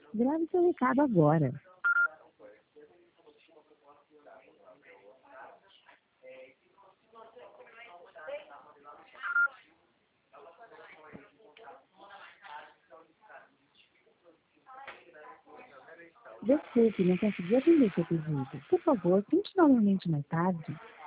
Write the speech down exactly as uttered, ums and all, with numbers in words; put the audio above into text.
Grave seu recado agora. Desculpe, não consegui atender seu pedido. Por favor, tente novamente mais tarde.